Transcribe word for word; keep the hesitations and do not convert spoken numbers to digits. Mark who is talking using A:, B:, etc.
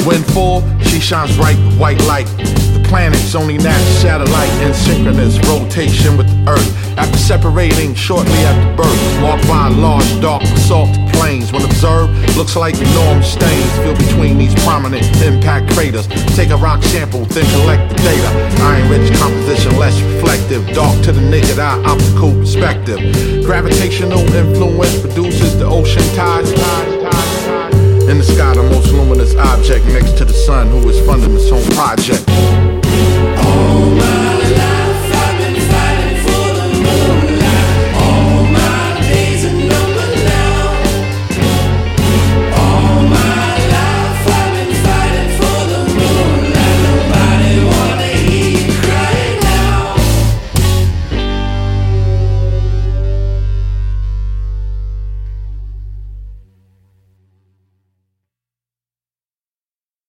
A: When full, she shines bright with white light. The planet's only natural satellite in synchronous rotation with the Earth. After separating shortly after birth, walk by large, dark, basalt plains. When observed, looks like enormous stains filled between these prominent impact craters. Take a rock sample, then collect the data. Iron-rich composition, less reflective. Dark to the naked eye, optical perspective. Gravitational influence produces the ocean tides. In the sky, the most luminous object next to the sun, who is funding its own project.